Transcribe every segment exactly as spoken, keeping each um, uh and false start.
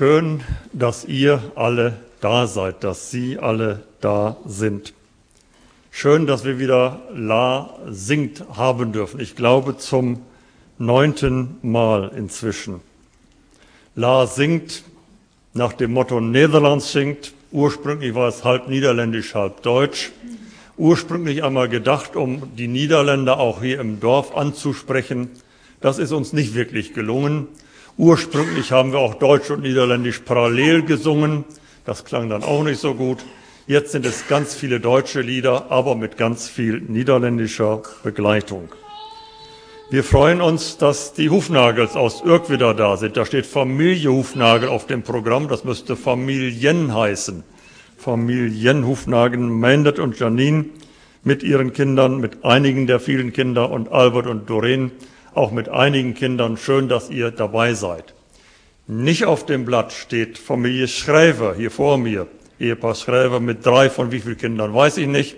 Schön, dass ihr alle da seid, dass Sie alle da sind. Schön, dass wir wieder La singt haben dürfen. Ich glaube zum neunten Mal inzwischen. La singt nach dem Motto Nederlands singt. Ursprünglich war es halb niederländisch, halb deutsch. Ursprünglich einmal gedacht, um die Niederländer auch hier im Dorf anzusprechen. Das ist uns nicht wirklich gelungen. Ursprünglich haben wir auch Deutsch und Niederländisch parallel gesungen. Das klang dann auch nicht so gut. Jetzt sind es ganz viele deutsche Lieder, aber mit ganz viel niederländischer Begleitung. Wir freuen uns, dass die Hufnagels aus Urk wieder da sind. Da steht Familie Hufnagel auf dem Programm. Das müsste Familien heißen. Familien Hufnagel, Meindert und Janine mit ihren Kindern, mit einigen der vielen Kinder und Albert und Doreen, auch mit einigen Kindern. Schön, dass ihr dabei seid. Nicht auf dem Blatt steht Familie Schrijver hier vor mir. Ehepaar Schrijver mit drei von wie vielen Kindern, weiß ich nicht.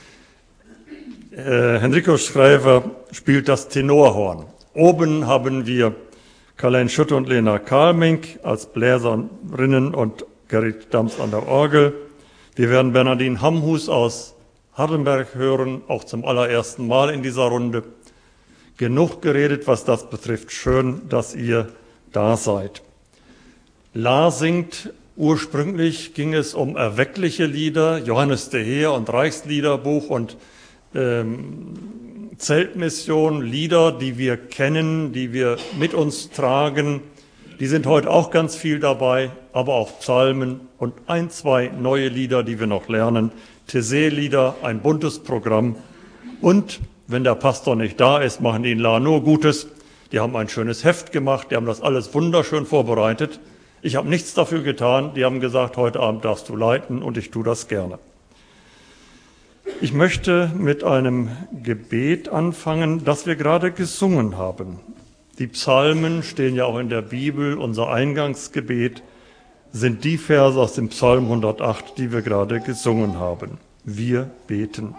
Äh, Henrico Schrijver spielt das Tenorhorn. Oben haben wir Karl-Heinz Schutte und Lena Kalmink als Bläserinnen und Gerrit Dams an der Orgel. Wir werden Bernadine Hamhus aus Hardenberg hören, auch zum allerersten Mal in dieser Runde. Genug geredet, was das betrifft. Schön, dass ihr da seid. La singt. Ursprünglich ging es um erweckliche Lieder, Johannes de Heer und Reichsliederbuch und ähm, Zeltmission, Lieder, die wir kennen, die wir mit uns tragen. Die sind heute auch ganz viel dabei, aber auch Psalmen und ein, zwei neue Lieder, die wir noch lernen. Taizé-Lieder, ein buntes Programm. Und wenn der Pastor nicht da ist, machen die in La nur Gutes. Die haben ein schönes Heft gemacht, die haben das alles wunderschön vorbereitet. Ich habe nichts dafür getan. Die haben gesagt, heute Abend darfst du leiten und ich tue das gerne. Ich möchte mit einem Gebet anfangen, das wir gerade gesungen haben. Die Psalmen stehen ja auch in der Bibel. Unser Eingangsgebet sind die Verse aus dem Psalm hundertacht, die wir gerade gesungen haben. Wir beten.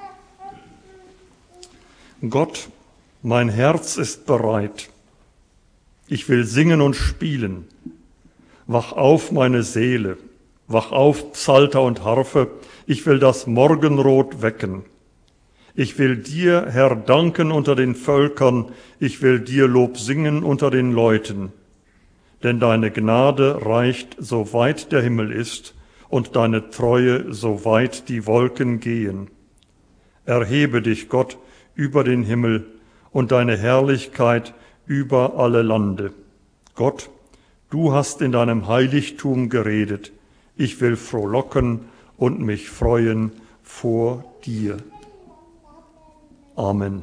Gott, mein Herz ist bereit. Ich will singen und spielen. Wach auf, meine Seele. Wach auf, Psalter und Harfe. Ich will das Morgenrot wecken. Ich will dir, Herr, danken unter den Völkern. Ich will dir Lob singen unter den Leuten. Denn deine Gnade reicht, so weit der Himmel ist, und deine Treue, so weit die Wolken gehen. Erhebe dich, Gott, über den Himmel und deine Herrlichkeit über alle Lande. Gott, du hast in deinem Heiligtum geredet. Ich will frohlocken und mich freuen vor dir. Amen.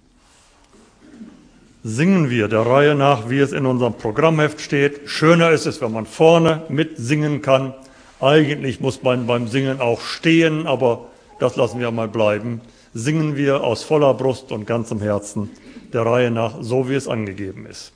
Singen wir der Reihe nach, wie es in unserem Programmheft steht. Schöner ist es, wenn man vorne mitsingen kann. Eigentlich muss man beim Singen auch stehen, aber das lassen wir mal bleiben. Singen wir aus voller Brust und ganzem Herzen der Reihe nach, so wie es angegeben ist.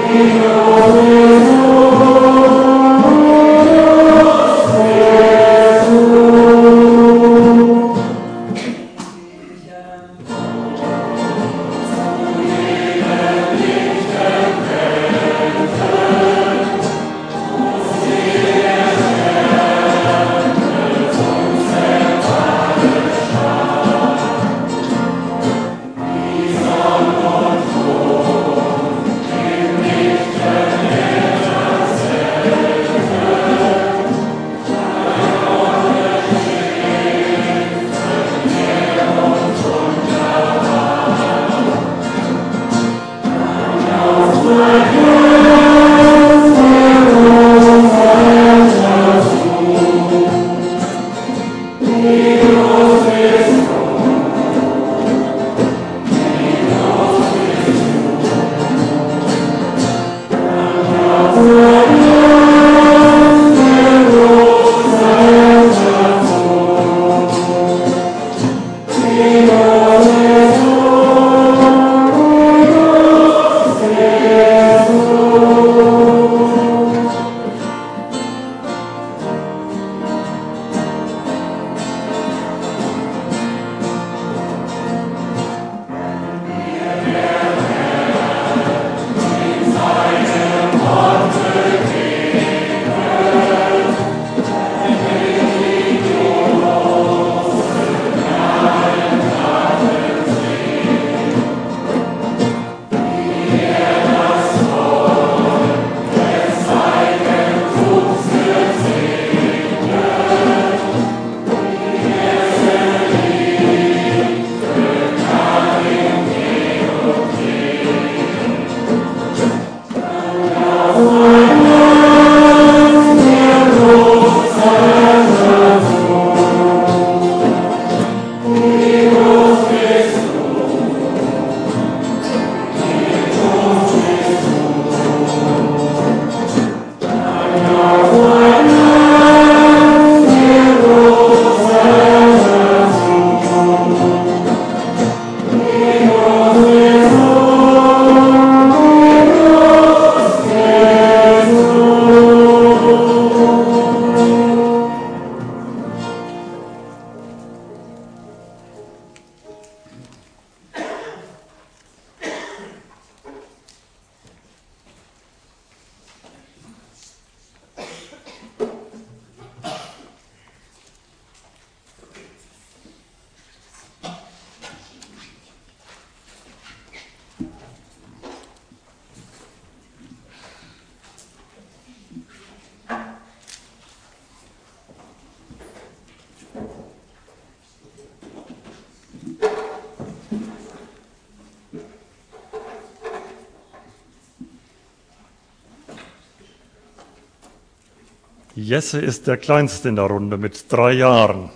Jesse ist der Kleinste in der Runde mit drei Jahren.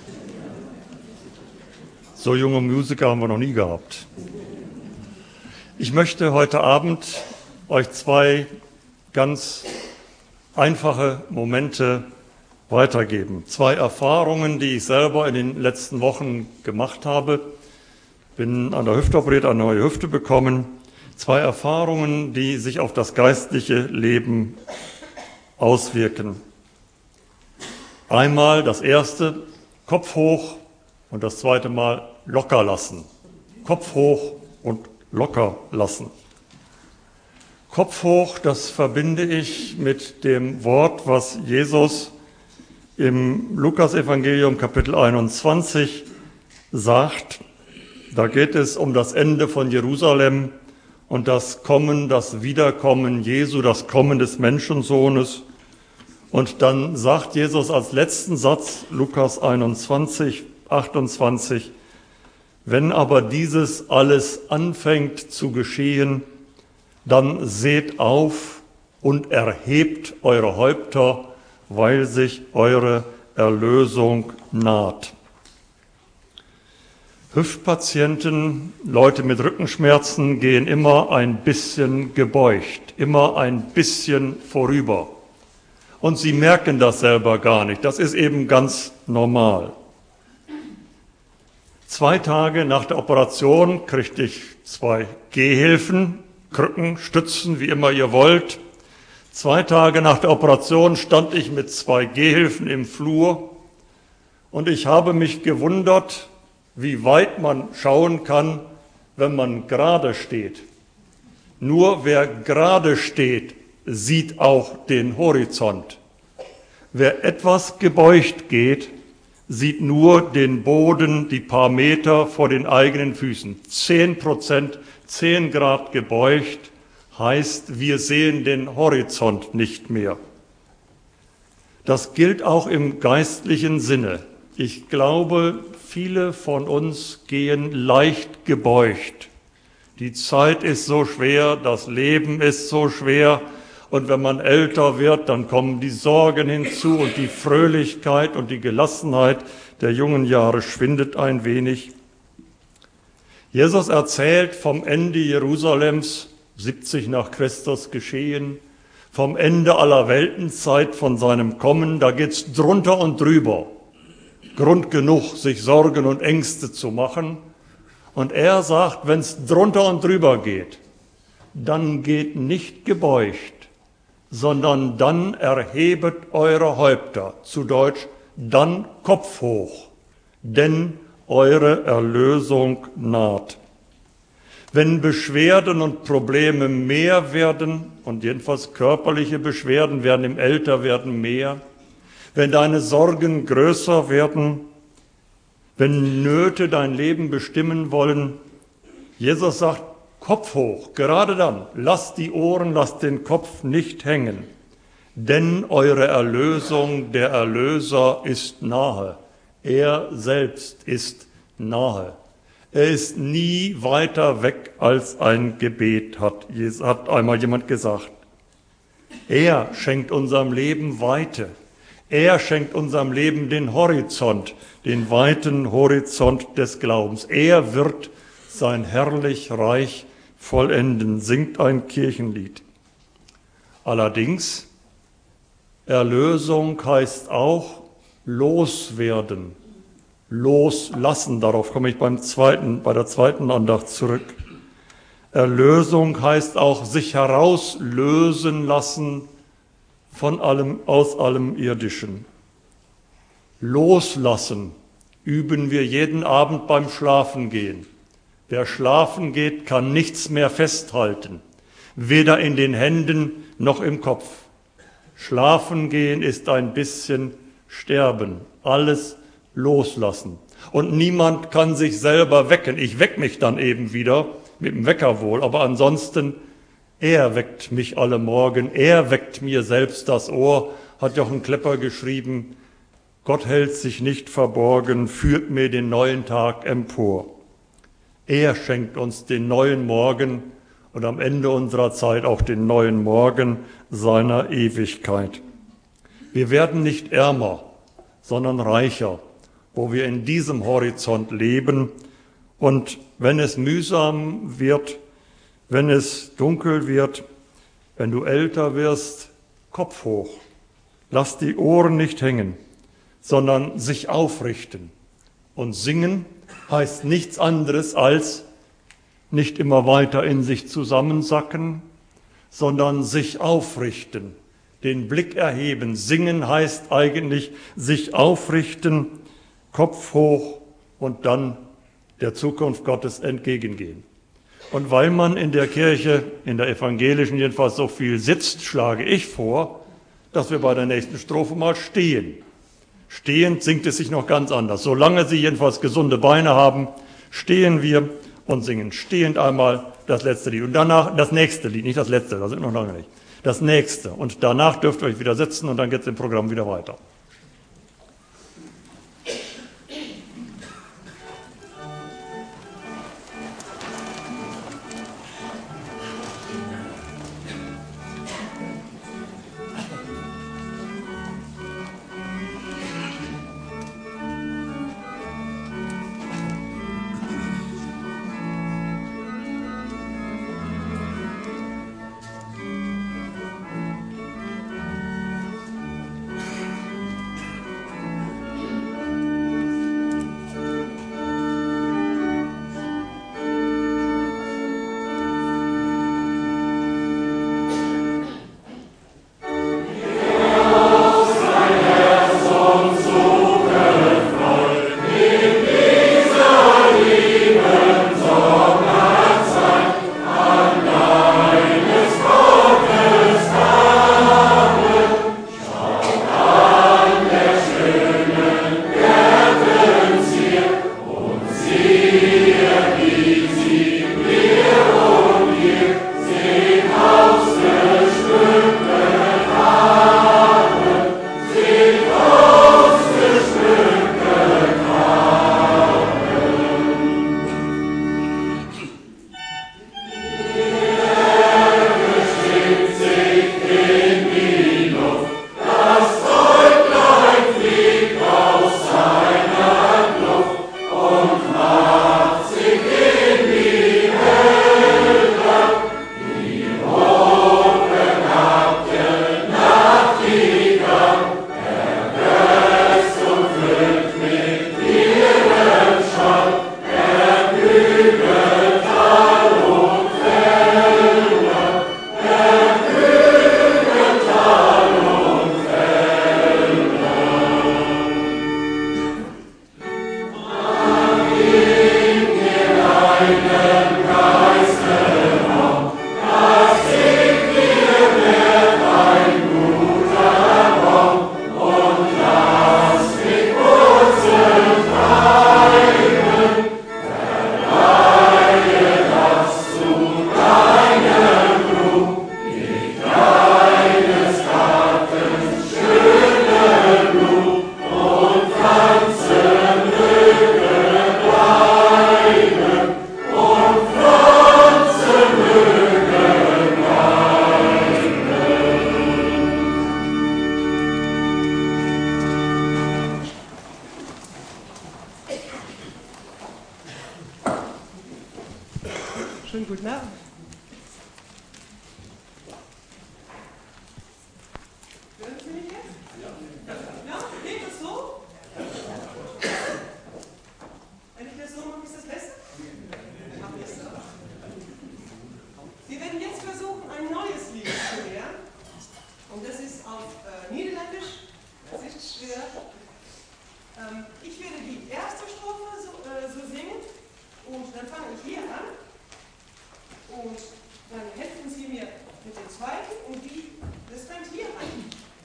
So junge Musiker haben wir noch nie gehabt. Ich möchte heute Abend euch zwei ganz einfache Momente weitergeben. Zwei Erfahrungen, die ich selber in den letzten Wochen gemacht habe. Bin an der Hüfte operiert, eine neue Hüfte bekommen. Zwei Erfahrungen, die sich auf das geistliche Leben auswirken. Einmal das erste, Kopf hoch, und das zweite Mal locker lassen. Kopf hoch und locker lassen. Kopf hoch, das verbinde ich mit dem Wort, was Jesus im Lukas-Evangelium Kapitel einundzwanzig sagt. Da geht es um das Ende von Jerusalem und das Kommen, das Wiederkommen Jesu, das Kommen des Menschensohnes. Und dann sagt Jesus als letzten Satz, Lukas einundzwanzig, achtundzwanzig, wenn aber dieses alles anfängt zu geschehen, dann seht auf und erhebt eure Häupter, weil sich eure Erlösung naht. Hüftpatienten, Leute mit Rückenschmerzen gehen immer ein bisschen gebeugt, immer ein bisschen vorüber. Und sie merken das selber gar nicht. Das ist eben ganz normal. Zwei Tage nach der Operation kriegte ich zwei Gehhilfen, Krücken, Stützen, wie immer ihr wollt. Zwei Tage nach der Operation stand ich mit zwei Gehhilfen im Flur und ich habe mich gewundert, wie weit man schauen kann, wenn man gerade steht. Nur wer gerade steht, sieht auch den Horizont. Wer etwas gebeugt geht, sieht nur den Boden, die paar Meter vor den eigenen Füßen. Zehn Prozent, zehn Grad gebeugt heißt, wir sehen den Horizont nicht mehr. Das gilt auch im geistlichen Sinne. Ich glaube, viele von uns gehen leicht gebeugt. Die Zeit ist so schwer, das Leben ist so schwer. Und wenn man älter wird, dann kommen die Sorgen hinzu und die Fröhlichkeit und die Gelassenheit der jungen Jahre schwindet ein wenig. Jesus erzählt vom Ende Jerusalems, siebzig nach Christus geschehen, vom Ende aller Weltenzeit, von seinem Kommen. Da geht's drunter und drüber. Grund genug, sich Sorgen und Ängste zu machen. Und er sagt, wenn's drunter und drüber geht, dann geht nicht gebeugt, sondern dann erhebet eure Häupter, zu Deutsch, dann Kopf hoch, denn eure Erlösung naht. Wenn Beschwerden und Probleme mehr werden, und jedenfalls körperliche Beschwerden werden im Älterwerden mehr, wenn deine Sorgen größer werden, wenn Nöte dein Leben bestimmen wollen, Jesus sagt, Kopf hoch, gerade dann, lasst die Ohren, lasst den Kopf nicht hängen, denn eure Erlösung, der Erlöser ist nahe, er selbst ist nahe. Er ist nie weiter weg als ein Gebet, hat, hat einmal jemand gesagt. Er schenkt unserem Leben Weite, er schenkt unserem Leben den Horizont, den weiten Horizont des Glaubens. Er wird sein herrlich Reich vollenden, singt ein Kirchenlied. Allerdings, Erlösung heißt auch loswerden, loslassen. Darauf komme ich beim zweiten, bei der zweiten Andacht zurück. Erlösung heißt auch sich herauslösen lassen von allem, aus allem Irdischen. Loslassen üben wir jeden Abend beim Schlafengehen. Wer schlafen geht, kann nichts mehr festhalten, weder in den Händen noch im Kopf. Schlafen gehen ist ein bisschen sterben, alles loslassen. Und niemand kann sich selber wecken. Ich weck mich dann eben wieder, mit dem Wecker wohl, aber ansonsten, er weckt mich alle Morgen, er weckt mir selbst das Ohr, hat Jochen Klepper geschrieben, Gott hält sich nicht verborgen, führt mir den neuen Tag empor. Er schenkt uns den neuen Morgen und am Ende unserer Zeit auch den neuen Morgen seiner Ewigkeit. Wir werden nicht ärmer, sondern reicher, wo wir in diesem Horizont leben. Und wenn es mühsam wird, wenn es dunkel wird, wenn du älter wirst, Kopf hoch. Lass die Ohren nicht hängen, sondern sich aufrichten. Und singen heißt nichts anderes als nicht immer weiter in sich zusammensacken, sondern sich aufrichten, den Blick erheben. Singen heißt eigentlich sich aufrichten, Kopf hoch und dann der Zukunft Gottes entgegengehen. Und weil man in der Kirche, in der evangelischen jedenfalls, so viel sitzt, schlage ich vor, dass wir bei der nächsten Strophe mal stehen. Stehend singt es sich noch ganz anders. Solange Sie jedenfalls gesunde Beine haben, stehen wir und singen stehend einmal das letzte Lied. Und danach das nächste Lied, nicht das letzte, das sind noch lange nicht. Das nächste. Und danach dürft ihr euch wieder setzen und dann geht es im Programm wieder weiter.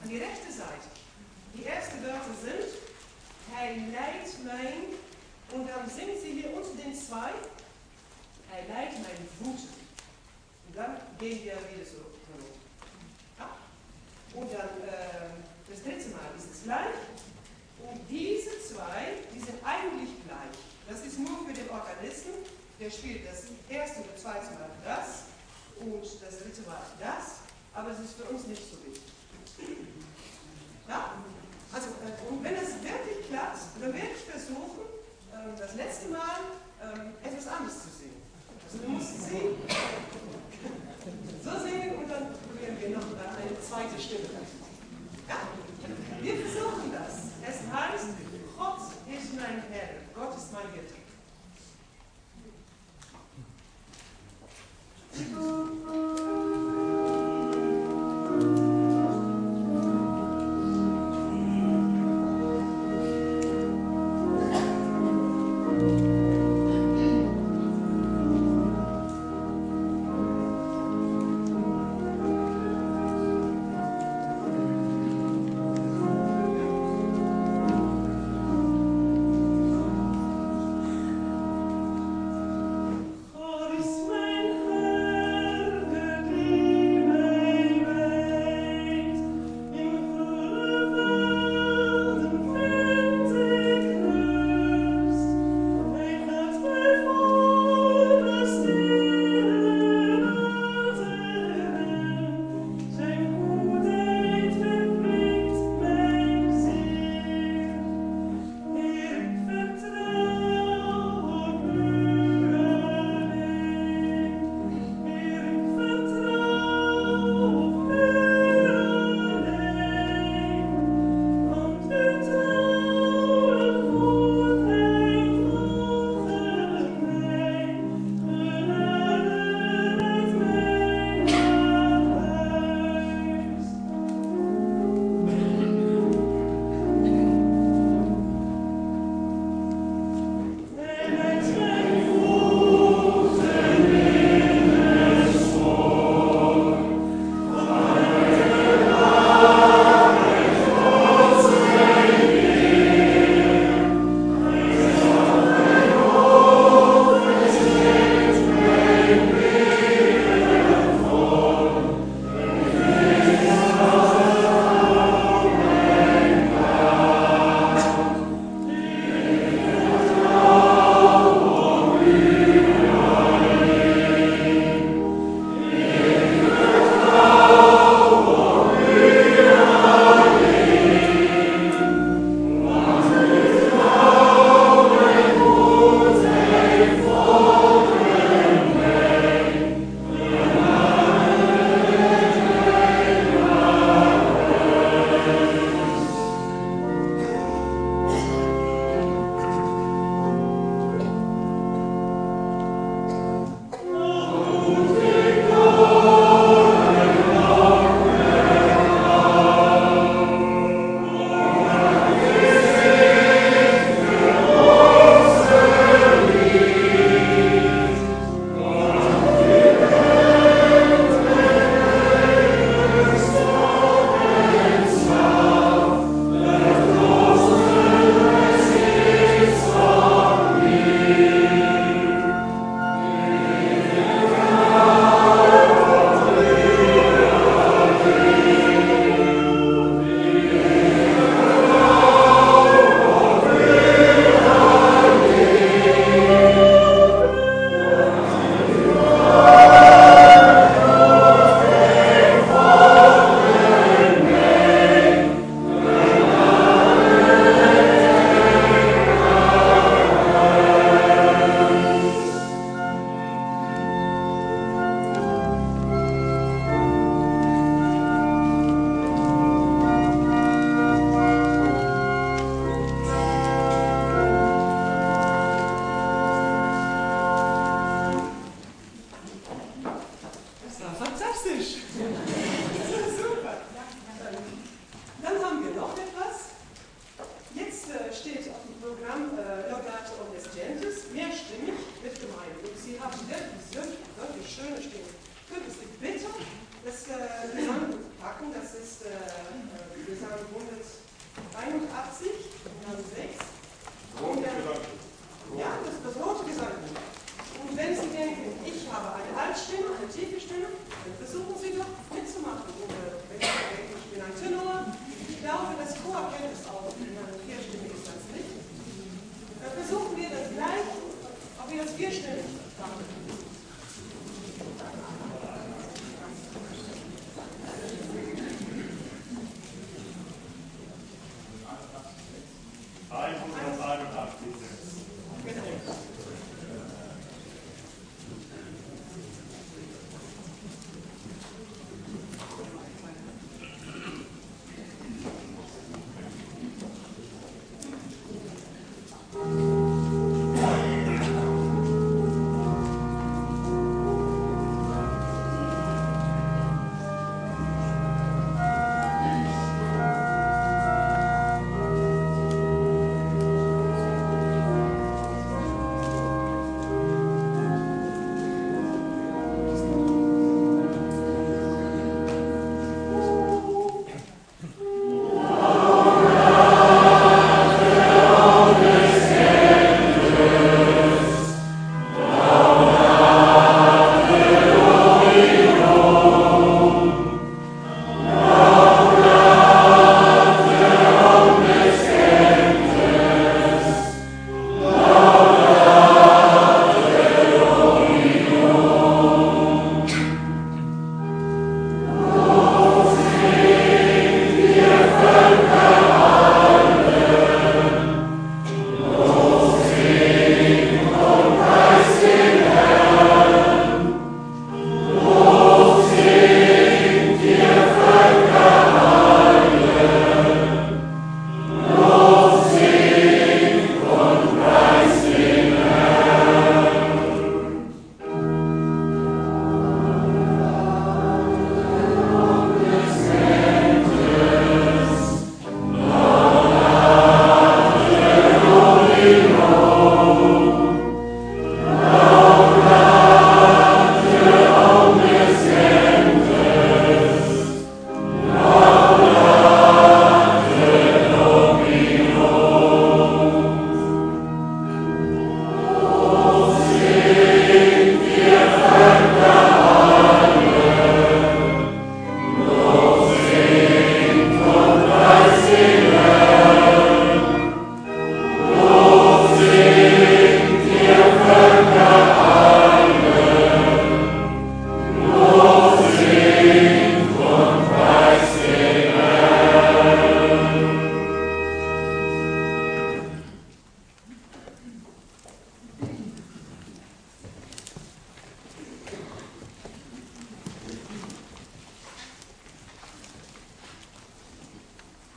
an die rechte Seite. Die ersten Wörter sind, er leidt mein, und dann singen sie hier unter den zwei, er leidt mein Wuten. Und dann gehen wir wieder so. Ja? Und dann äh, das dritte Mal ist es gleich. Und diese zwei, die sind eigentlich gleich. Das ist nur für den Organisten, der spielt das erste oder zweite Mal das und das dritte Mal das, aber es ist für uns nicht so wichtig. Ja? Also, äh, und wenn es wirklich klappt, dann werde ich versuchen, äh, das letzte Mal äh, etwas anderes zu singen. Also du musst singen, so singen und dann probieren wir noch eine zweite Stimme. Ja? Wir versuchen das. Es heißt, Gott ist mein Herr, Gott ist mein Hirte.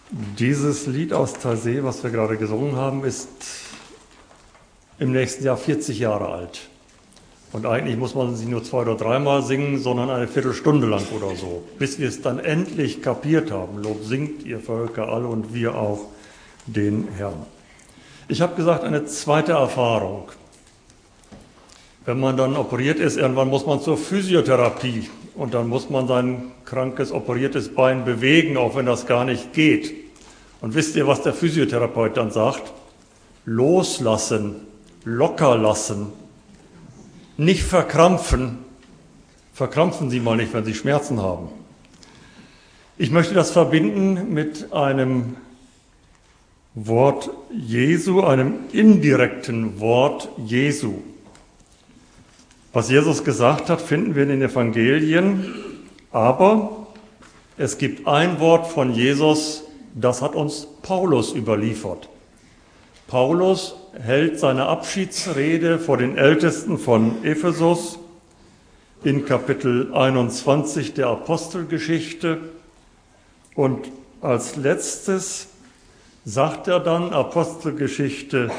Dieses Lied aus Taizé, was wir gerade gesungen haben, ist im nächsten Jahr vierzig Jahre alt. Und eigentlich muss man sie nur zwei oder dreimal singen, sondern eine Viertelstunde lang oder so, bis wir es dann endlich kapiert haben. Lob singt ihr Völker alle und wir auch den Herrn. Ich habe gesagt, eine zweite Erfahrung. Wenn man dann operiert ist, irgendwann muss man zur Physiotherapie und dann muss man sein krankes, operiertes Bein bewegen, auch wenn das gar nicht geht. Und wisst ihr, was der Physiotherapeut dann sagt? Loslassen, locker lassen, nicht verkrampfen. Verkrampfen Sie mal nicht, wenn Sie Schmerzen haben. Ich möchte das verbinden mit einem Wort Jesu, einem indirekten Wort Jesu. Was Jesus gesagt hat, finden wir in den Evangelien, aber es gibt ein Wort von Jesus, das hat uns Paulus überliefert. Paulus hält seine Abschiedsrede vor den Ältesten von Ephesus in Kapitel einundzwanzig der Apostelgeschichte und als letztes sagt er dann, Apostelgeschichte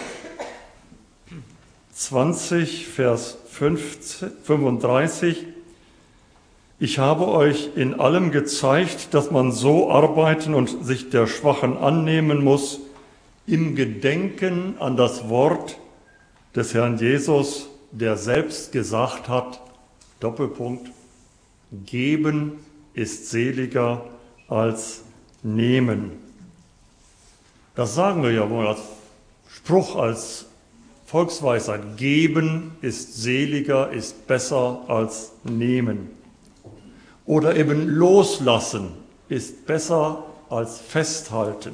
zwanzig, Vers fünfunddreißig, ich habe euch in allem gezeigt, dass man so arbeiten und sich der Schwachen annehmen muss, im Gedenken an das Wort des Herrn Jesus, der selbst gesagt hat, Doppelpunkt, geben ist seliger als nehmen. Das sagen wir ja wohl als Spruch, als Volksweisheit. Geben ist seliger, ist besser als nehmen. Oder eben loslassen ist besser als festhalten.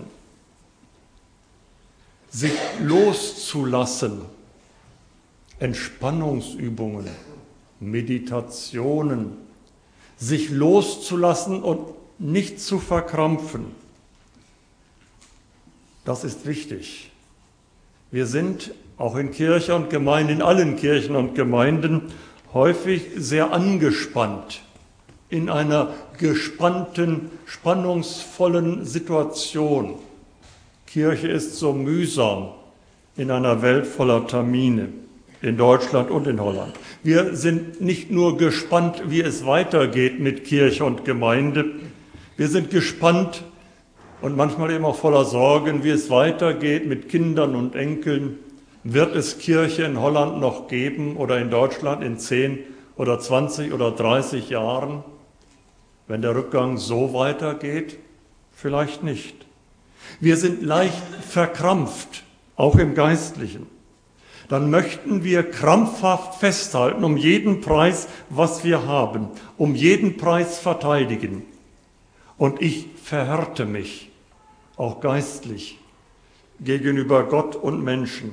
Sich loszulassen, Entspannungsübungen, Meditationen, sich loszulassen und nicht zu verkrampfen, das ist wichtig. Wir sind auch in Kirche und Gemeinde, in allen Kirchen und Gemeinden häufig sehr angespannt, in einer gespannten, spannungsvollen Situation. Kirche ist so mühsam in einer Welt voller Termine, in Deutschland und in Holland. Wir sind nicht nur gespannt, wie es weitergeht mit Kirche und Gemeinde, wir sind gespannt und manchmal eben auch voller Sorgen, wie es weitergeht mit Kindern und Enkeln. Wird es Kirche in Holland noch geben oder in Deutschland in zehn oder zwanzig oder dreißig Jahren? Wenn der Rückgang so weitergeht, vielleicht nicht. Wir sind leicht verkrampft, auch im Geistlichen. Dann möchten wir krampfhaft festhalten, um jeden Preis, was wir haben, um jeden Preis verteidigen. Und ich verhärte mich, auch geistlich, gegenüber Gott und Menschen.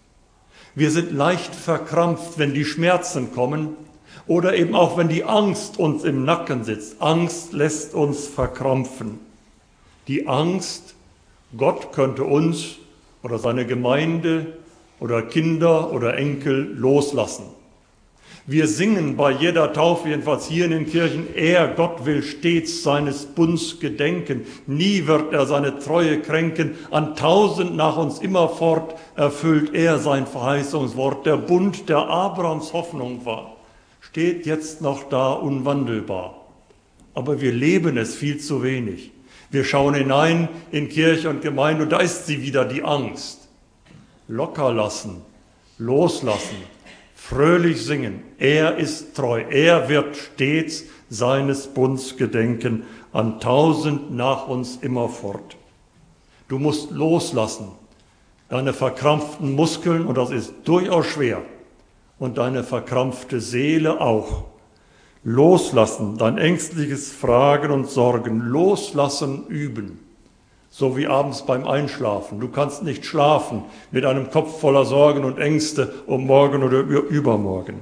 Wir sind leicht verkrampft, wenn die Schmerzen kommen oder eben auch, wenn die Angst uns im Nacken sitzt. Angst lässt uns verkrampfen. Die Angst, Gott könnte uns oder seine Gemeinde oder Kinder oder Enkel loslassen. Wir singen bei jeder Taufe, jedenfalls hier in den Kirchen, er, Gott will stets seines Bunds gedenken. Nie wird er seine Treue kränken. An tausend nach uns immerfort erfüllt er sein Verheißungswort. Der Bund, der Abrahams Hoffnung war, steht jetzt noch da unwandelbar. Aber wir leben es viel zu wenig. Wir schauen hinein in Kirche und Gemeinde und da ist sie wieder, die Angst. Locker lassen, loslassen, fröhlich singen. Er ist treu, er wird stets seines Bunds gedenken, an tausend nach uns immerfort. Du musst loslassen, deine verkrampften Muskeln, und das ist durchaus schwer, und deine verkrampfte Seele auch. Loslassen, dein ängstliches Fragen und Sorgen, loslassen üben, so wie abends beim Einschlafen. Du kannst nicht schlafen mit einem Kopf voller Sorgen und Ängste um morgen oder übermorgen.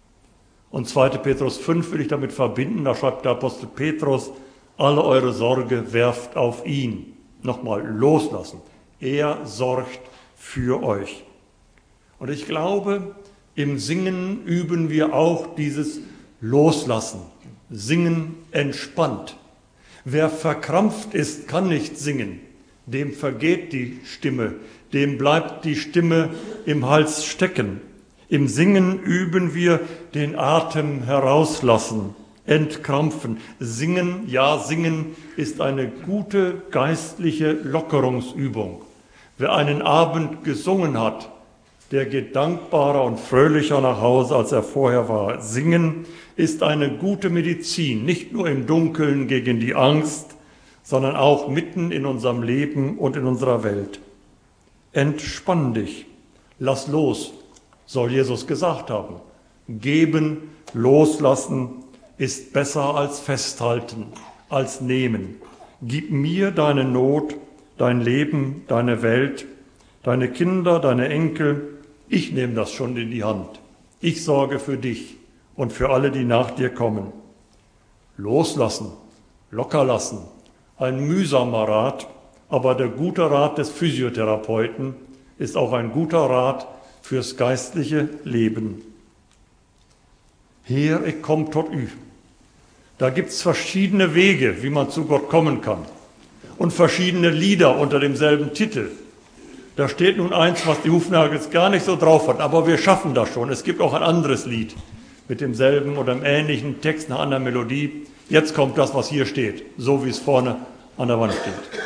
Und zweiter Petrus fünf will ich damit verbinden, da schreibt der Apostel Petrus, alle eure Sorge werft auf ihn. Nochmal, loslassen. Er sorgt für euch. Und ich glaube, im Singen üben wir auch dieses Loslassen, singen entspannt. Wer verkrampft ist, kann nicht singen. dem vergeht die Stimme, dem bleibt die Stimme im Hals stecken. Im Singen üben wir den Atem herauslassen, entkrampfen. Singen, ja, singen ist eine gute geistliche Lockerungsübung. Wer einen Abend gesungen hat, der geht dankbarer und fröhlicher nach Hause, als er vorher war. Singen ist eine gute Medizin, nicht nur im Dunkeln gegen die Angst, sondern auch mitten in unserem Leben und in unserer Welt. Entspann dich, lass los, soll Jesus gesagt haben. Geben, loslassen ist besser als festhalten, als nehmen. Gib mir deine Not, dein Leben, deine Welt, deine Kinder, deine Enkel. Ich nehme das schon in die Hand. Ich sorge für dich und für alle, die nach dir kommen. Loslassen, locker lassen, ein mühsamer Rat, aber der gute Rat des Physiotherapeuten ist auch ein guter Rat fürs geistliche Leben. Heer, ich komm tot ü. Da gibt es verschiedene Wege, wie man zu Gott kommen kann. Und verschiedene Lieder unter demselben Titel. Da steht nun eins, was die Hufnagels gar nicht so drauf hat, aber wir schaffen das schon. Es gibt auch ein anderes Lied mit demselben oder einem ähnlichen Text, einer anderen Melodie. Jetzt kommt das, was hier steht, so wie es vorne an der Wand steht.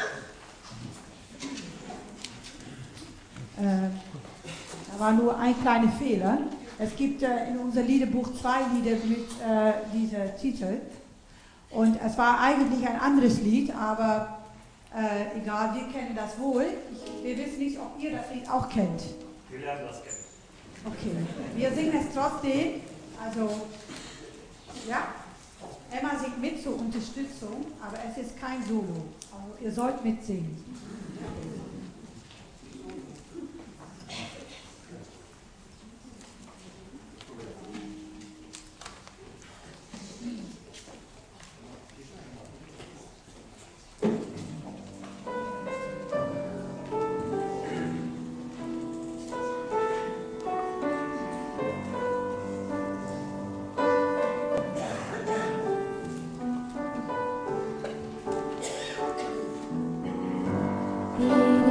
Äh, da war nur ein kleiner Fehler. Es gibt äh, in unser Liederbuch zwei Lieder mit äh, diesem Titel. Und es war eigentlich ein anderes Lied, aber äh, egal, wir kennen das wohl. Ich, wir wissen nicht, ob ihr das Lied auch kennt. Wir lernen das kennen. Okay, wir singen es trotzdem. Also, ja, Emma singt mit zur Unterstützung, aber es ist kein Solo. Also, ihr sollt mitsingen. He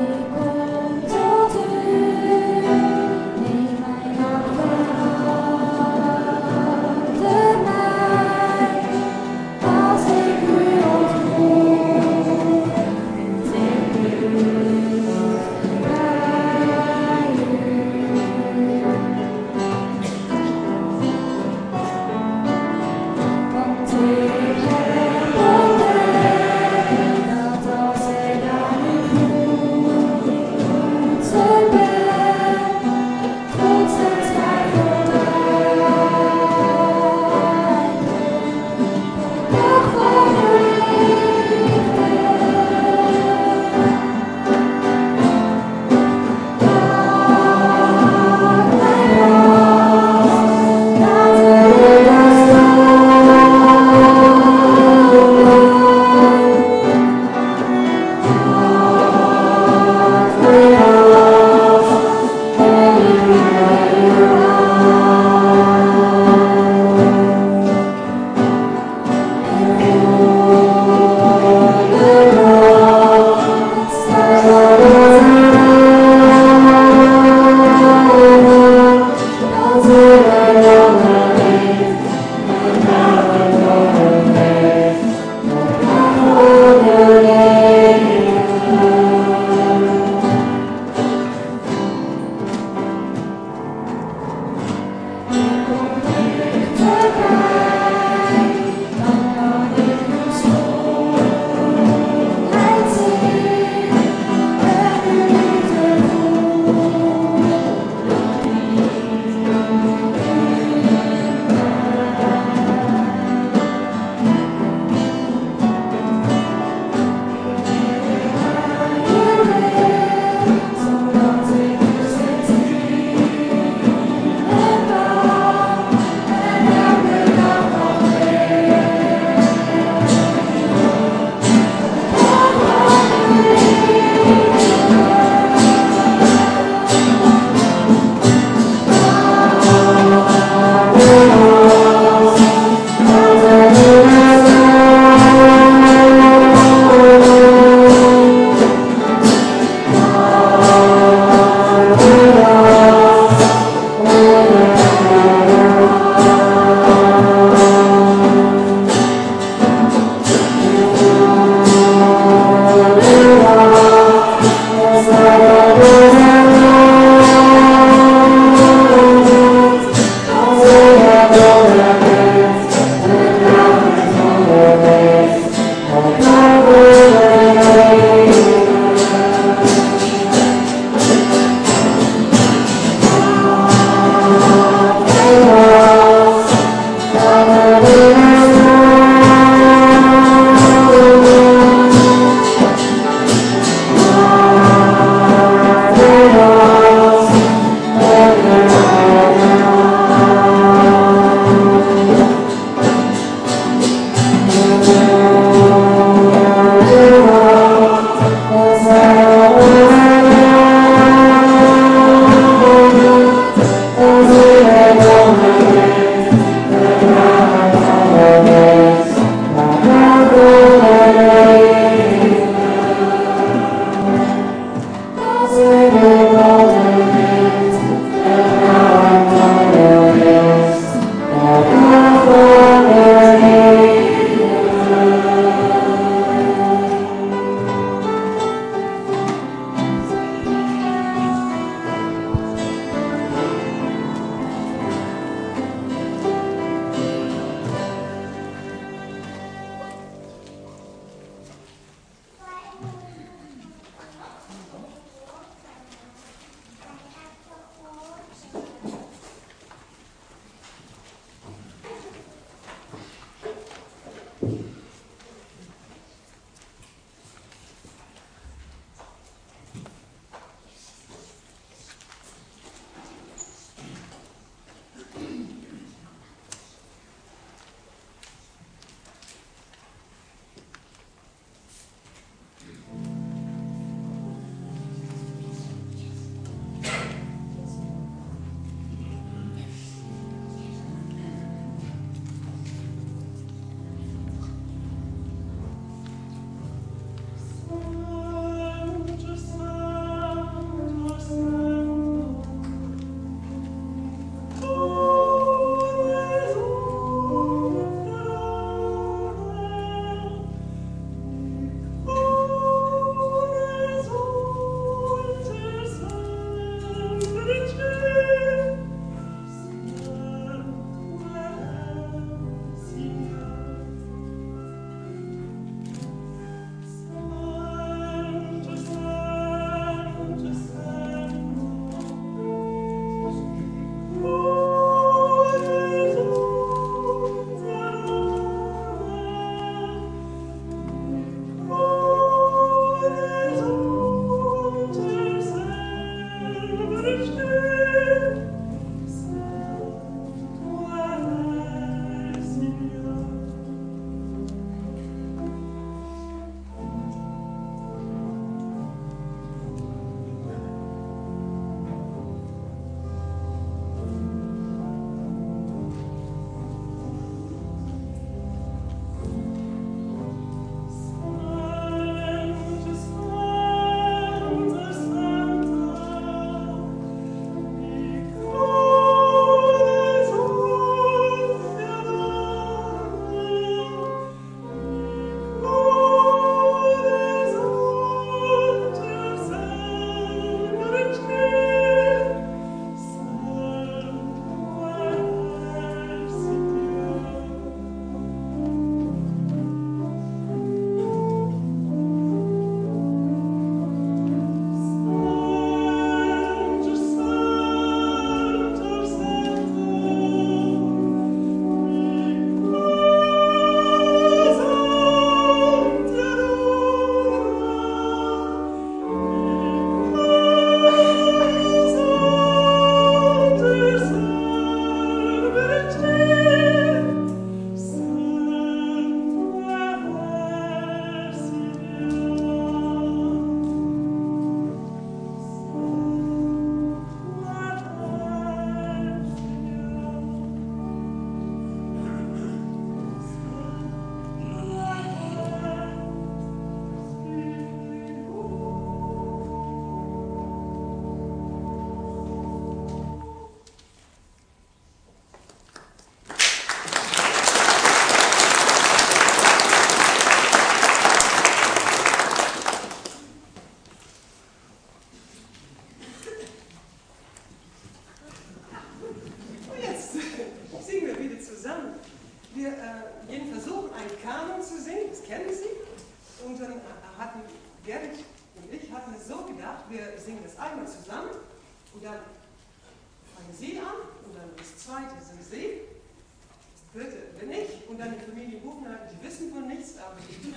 hatten Gerrit und ich hatten es so gedacht, wir singen das einmal zusammen und dann fangen Sie an und dann das zweite sind Sie, das dritte bin ich und dann die Familie Buchner, die wissen von nichts, aber die so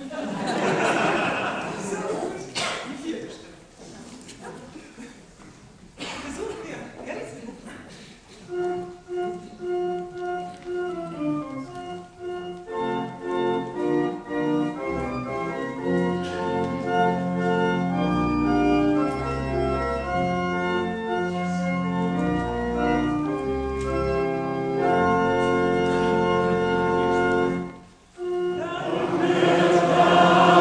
gut, die vierte Stimme. Versucht ihr, Gerrit? Dann wird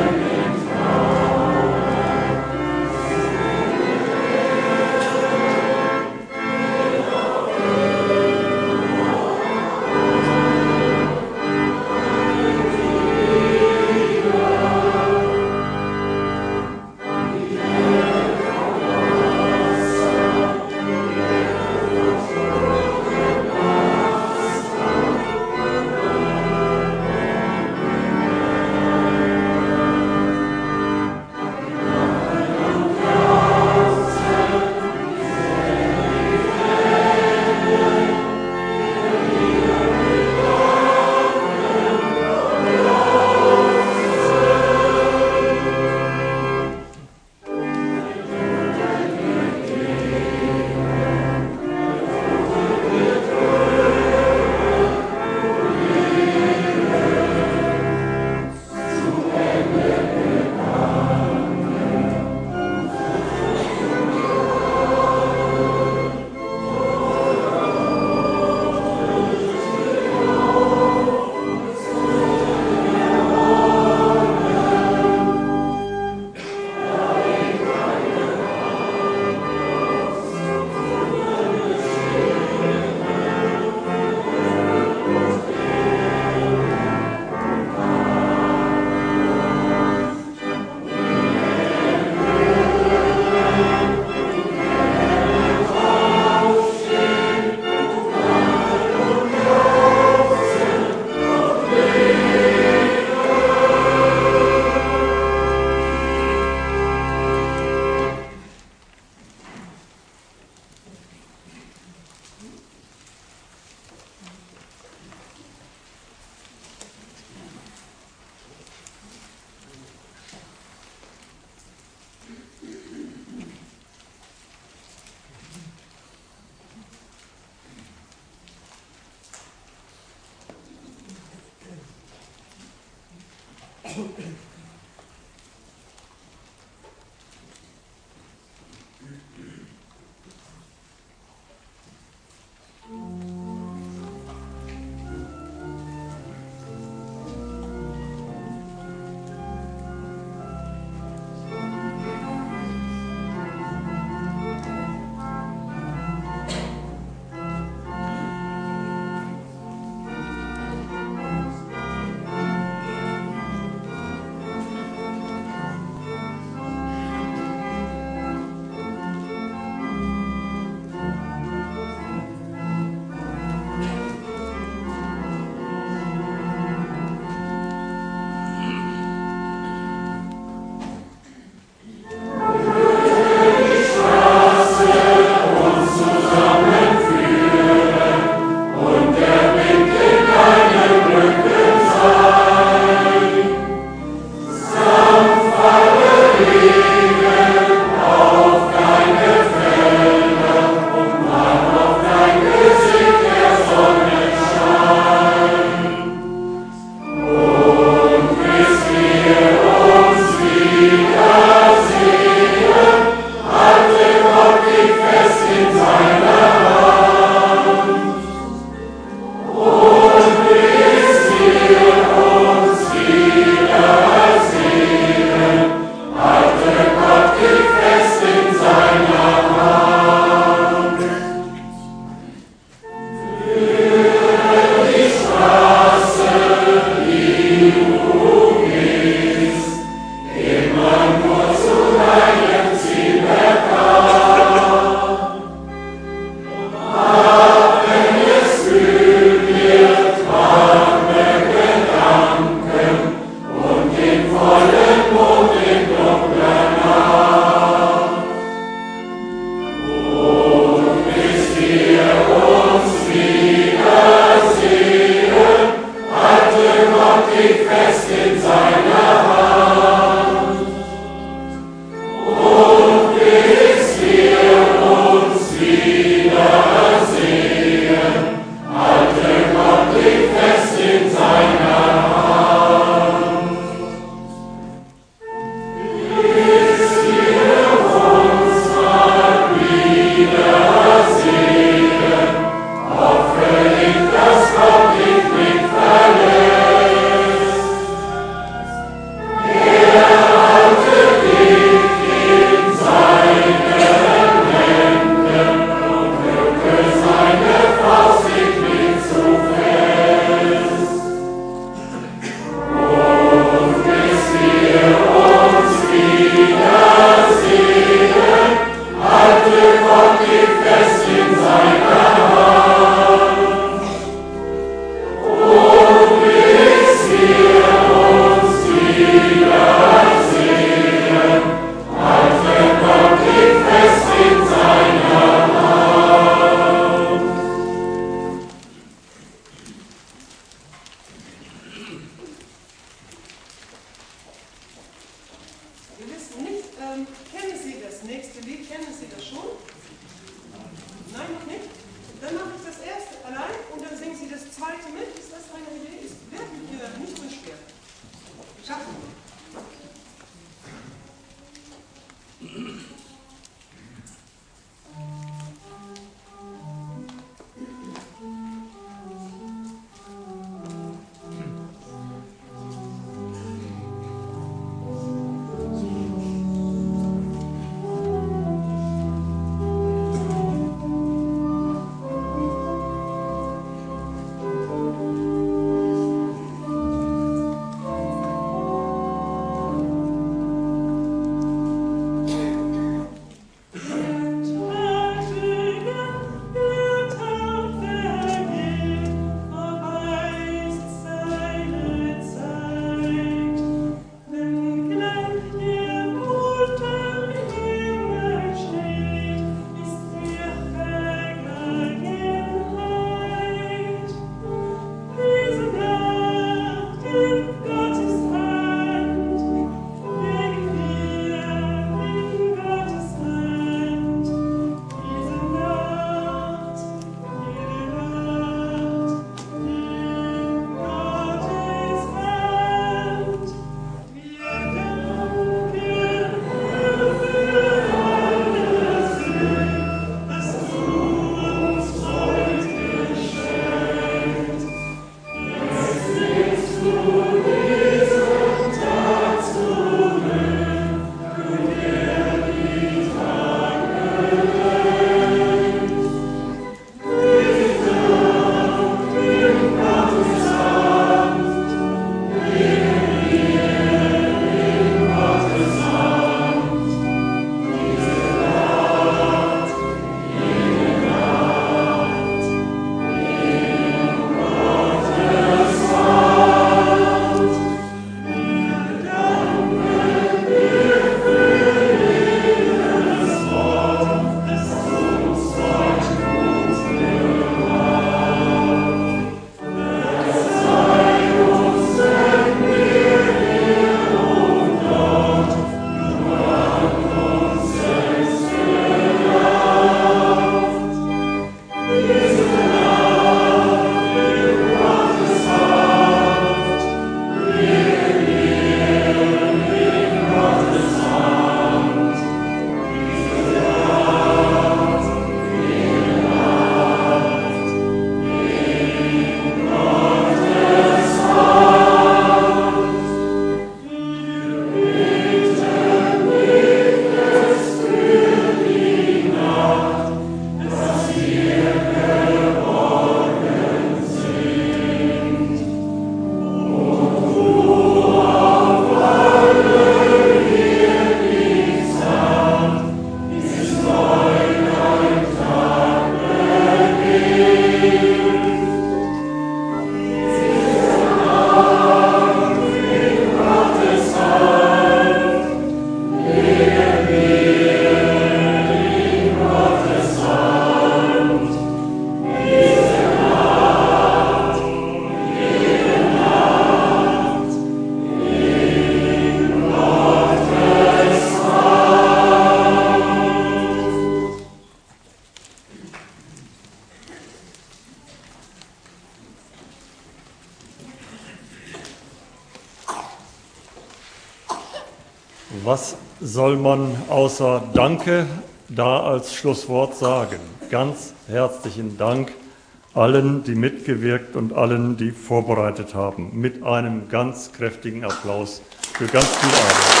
Was soll man außer Danke da als Schlusswort sagen? Ganz herzlichen Dank allen, die mitgewirkt und allen, die vorbereitet haben. Mit einem ganz kräftigen Applaus für ganz viel Arbeit.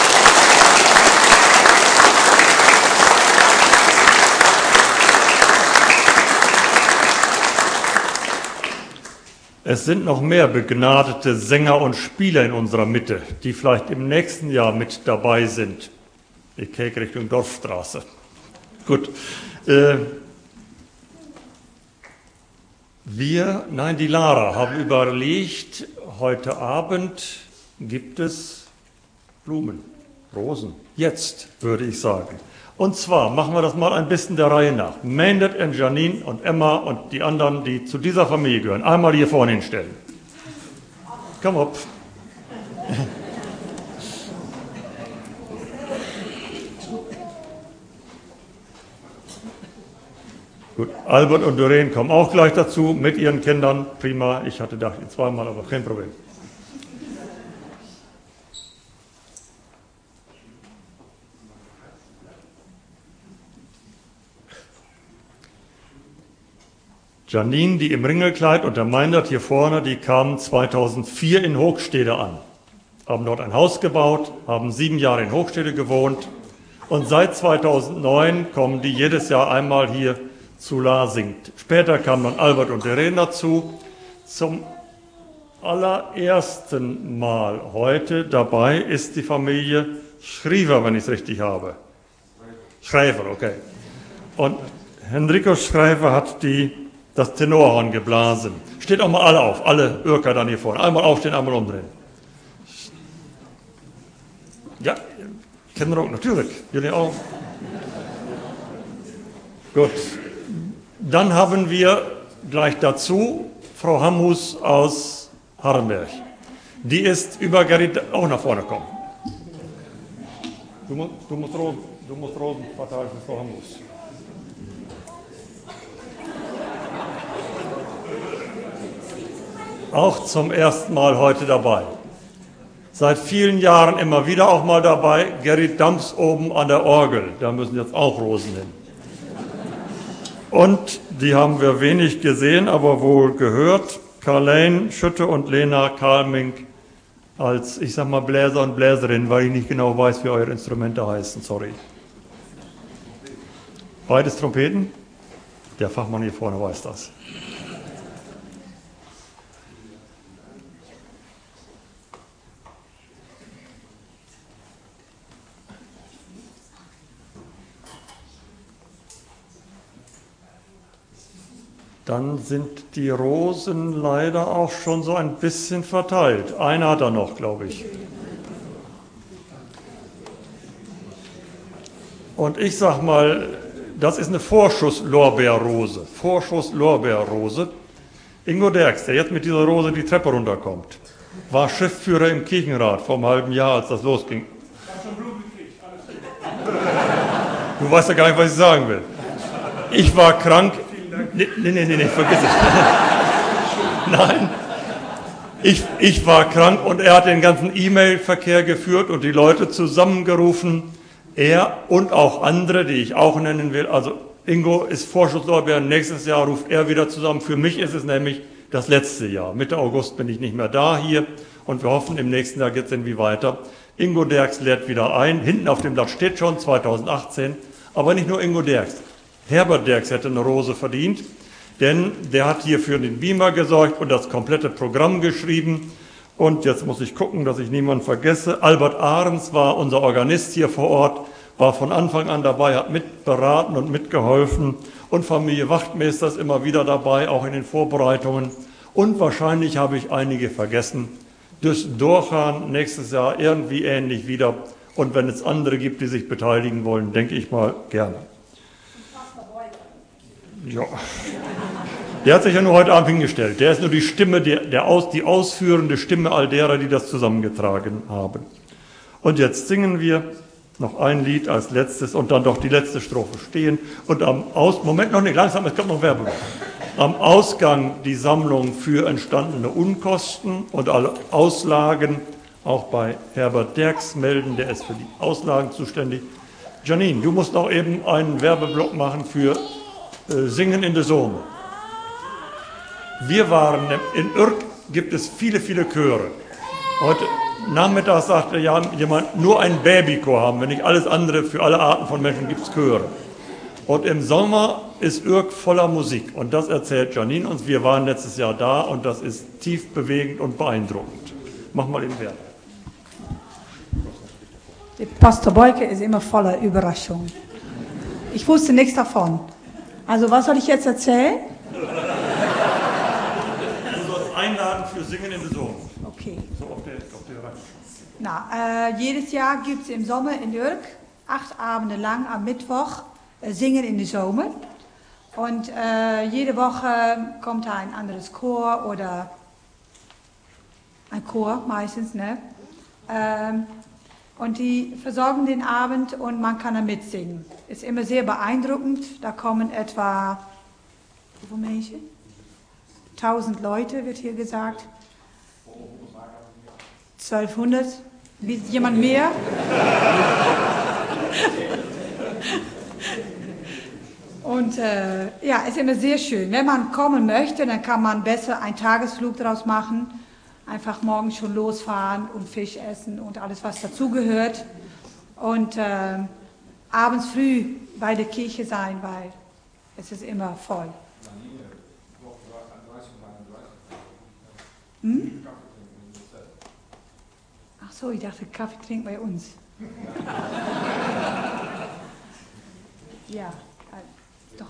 Es sind noch mehr begnadete Sänger und Spieler in unserer Mitte, die vielleicht im nächsten Jahr mit dabei sind. Ich kicke Richtung Dorfstraße. Gut. Äh, wir, nein, die Lara, haben überlegt, heute Abend gibt es Blumen, Rosen. Jetzt, würde ich sagen. Und zwar machen wir das mal ein bisschen der Reihe nach. Meinert und Janine und Emma und die anderen, die zu dieser Familie gehören, einmal hier vorne hinstellen. Komm op. Gut, Albert und Doreen kommen auch gleich dazu mit ihren Kindern. Prima, ich hatte gedacht, zweimal, aber kein Problem. Janine, die im Ringelkleid und der Meinert hier vorne, die kamen zweitausendvier in Hochstede an, haben dort ein Haus gebaut, haben sieben Jahre in Hochstede gewohnt und seit zweitausendneun kommen die jedes Jahr einmal hier zu La singt. Später kamen dann Albert und Doreen dazu. Zum allerersten Mal heute dabei ist die Familie Schriever, wenn ich es richtig habe. Schreiver, okay. Und Henrico Schreiver hat die das Tenorhorn geblasen. Steht auch mal alle auf, alle Irker dann hier vorne. Einmal aufstehen, einmal umdrehen. Ja, Kinder auch, natürlich. Jullie auch. Gut. Dann haben wir gleich dazu Frau Hamhus aus Harrenberg. Die ist über Gerrit auch nach vorne kommen. Du, musst, du, musst, Rosen, du musst Rosen verteilen für Frau Hamhus. Auch zum ersten Mal heute dabei. Seit vielen Jahren immer wieder auch mal dabei, Gerrit Dams oben an der Orgel. Da müssen jetzt auch Rosen hin. Und die haben wir wenig gesehen, aber wohl gehört. Karl-Lane Schütte und Lena Kalmink als, ich sag mal, Bläser und Bläserin, weil ich nicht genau weiß, wie eure Instrumente heißen, sorry. Beides Trompeten? Der Fachmann hier vorne weiß das. Dann sind die Rosen leider auch schon so ein bisschen verteilt. Einer hat er noch, glaube ich. Und ich sag mal, das ist eine Vorschusslorbeerrose. Vorschusslorbeerrose. Ingo Derks, der jetzt mit dieser Rose die Treppe runterkommt, war Schriftführer im Kirchenrat vor einem halben Jahr, als das losging. Du weißt ja gar nicht, was ich sagen will. Ich war krank. Nee, nee, nee, nee, vergiss es. Nein. Ich, ich war krank und er hat den ganzen E-Mail-Verkehr geführt und die Leute zusammengerufen. Er und auch andere, die ich auch nennen will. Also Ingo ist Vorschusslorbeer, nächstes Jahr ruft er wieder zusammen. Für mich ist es nämlich das letzte Jahr. Mitte August bin ich nicht mehr da hier und wir hoffen, im nächsten Jahr geht es irgendwie weiter. Ingo Derks lädt wieder ein. Hinten auf dem Blatt steht schon zweitausendachtzehn. Aber nicht nur Ingo Derks. Herbert Derks hätte eine Rose verdient, denn der hat hier für den Beamer gesorgt und das komplette Programm geschrieben. Und jetzt muss ich gucken, dass ich niemanden vergesse. Albert Ahrens war unser Organist hier vor Ort, war von Anfang an dabei, hat mitberaten und mitgeholfen. Und Familie Wachtmeister ist immer wieder dabei, auch in den Vorbereitungen. Und wahrscheinlich habe ich einige vergessen. Das Dorchan nächstes Jahr irgendwie ähnlich wieder. Und wenn es andere gibt, die sich beteiligen wollen, denke ich mal gerne. Ja. Der hat sich ja nur heute Abend hingestellt. Der ist nur die Stimme, der, der aus, die ausführende Stimme all derer, die das zusammengetragen haben. Und jetzt singen wir noch ein Lied als letztes und dann doch die letzte Strophe stehen. Und am Aus, Moment noch nicht, langsam, es kommt noch Werbung. Am Ausgang die Sammlung für entstandene Unkosten und alle Auslagen auch bei Herbert Derks melden, der ist für die Auslagen zuständig. Janine, du musst noch eben einen Werbeblock machen für äh, Singen in der Sohn. Wir waren, in Urk gibt es viele, viele Chöre. Heute Nachmittag sagte ja jemand, nur ein Babychor haben wir, nicht alles andere, für alle Arten von Menschen gibt es Chöre. Und im Sommer ist Urk voller Musik und das erzählt Janine uns. Wir waren letztes Jahr da und das ist tief bewegend und beeindruckend. Mach mal den Werbung. Der Pastor Beuke ist immer voller Überraschungen. Ich wusste nichts davon. Also was soll ich jetzt erzählen? Du sollst einladen für Singen in der Sohn. Okay. So auf der, auf der Reihe. Na, äh, jedes Jahr gibt es im Sommer in Urk acht Abende lang am Mittwoch äh, Singen in der Zomer. Und äh, jede Woche kommt da ein anderes Chor oder ein Chor meistens, ne? Ähm, und die versorgen den Abend und man kann da mitsingen. Ist immer sehr beeindruckend. Da kommen etwa, wie viele Menschen? Tausend Leute, wird hier gesagt. zwölfhundert. Wie, jemand mehr? Und äh, ja, ist immer sehr schön. Wenn man kommen möchte, dann kann man besser einen Tagesflug daraus machen. Einfach morgens schon losfahren und Fisch essen und alles, was dazugehört. Und äh, abends früh bei der Kirche sein, weil es ist immer voll. Hm? Ach so, ich dachte, Kaffee trinken bei uns. Ja, äh, doch.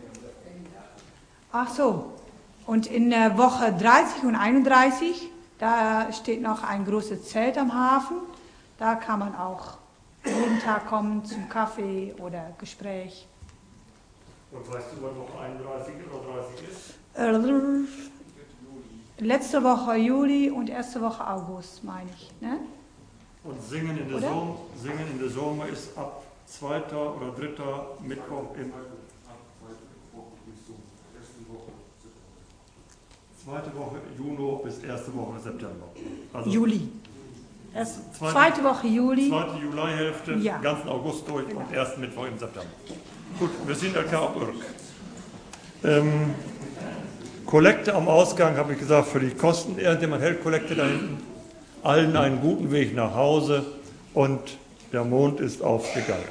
Ach so, und in der Woche dreißig und einunddreißig, da steht noch ein großes Zelt am Hafen. Da kann man auch jeden Tag kommen zum Kaffee oder Gespräch. Und weißt du, wann Woche einunddreißig oder dreißig ist? Letzte Woche Juli und erste Woche August, meine ich. Ne? Und Singen in der Sohn, Singen in der Sommer ist ab zweiter oder dritter Mittwoch im zweite Woche Juni bis erste Woche September. Also Juli. Erst zweite, zweite Woche Juli. Zweite Julihälfte, Ja. ganzen August durch Genau. und ersten Mittwoch im September. Gut, wir sind L K auf Urk. Ähm, Kollekte am Ausgang, habe ich gesagt, für die Kosten. Irgendjemand hält Kollekte da hinten. Allen einen guten Weg nach Hause und der Mond ist aufgegangen.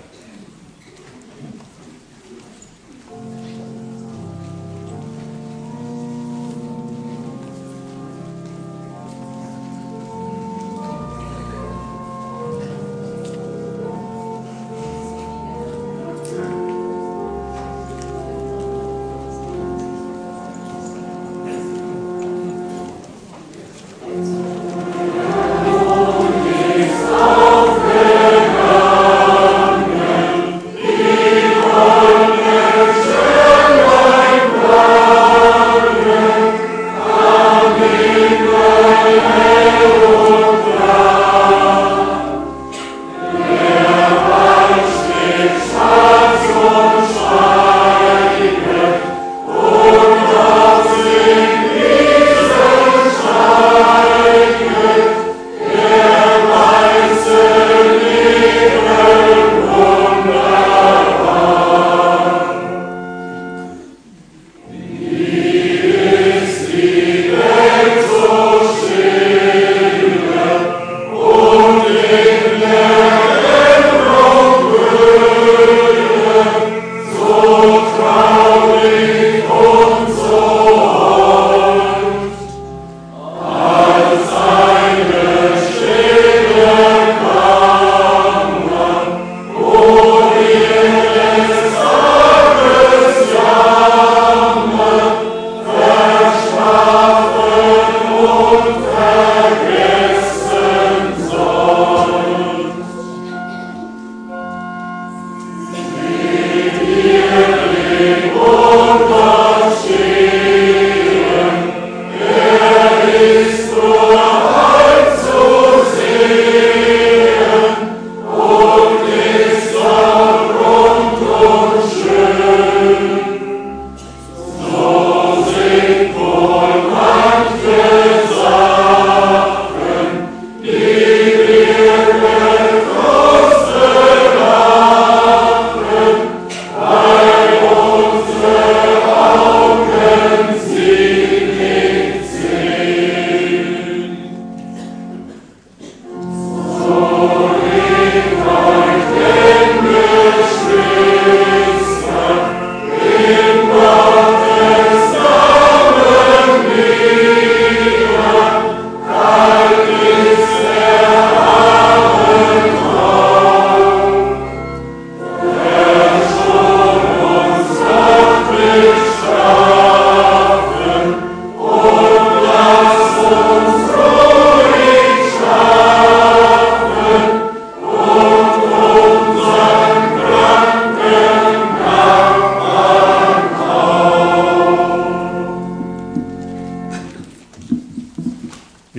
Aufgegangen.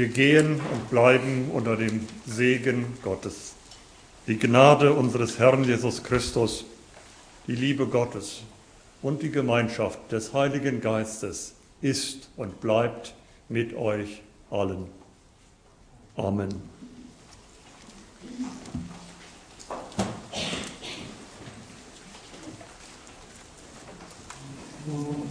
Wir gehen und bleiben unter dem Segen Gottes. Die Gnade unseres Herrn Jesus Christus, die Liebe Gottes und die Gemeinschaft des Heiligen Geistes ist und bleibt mit euch allen. Amen. Oh.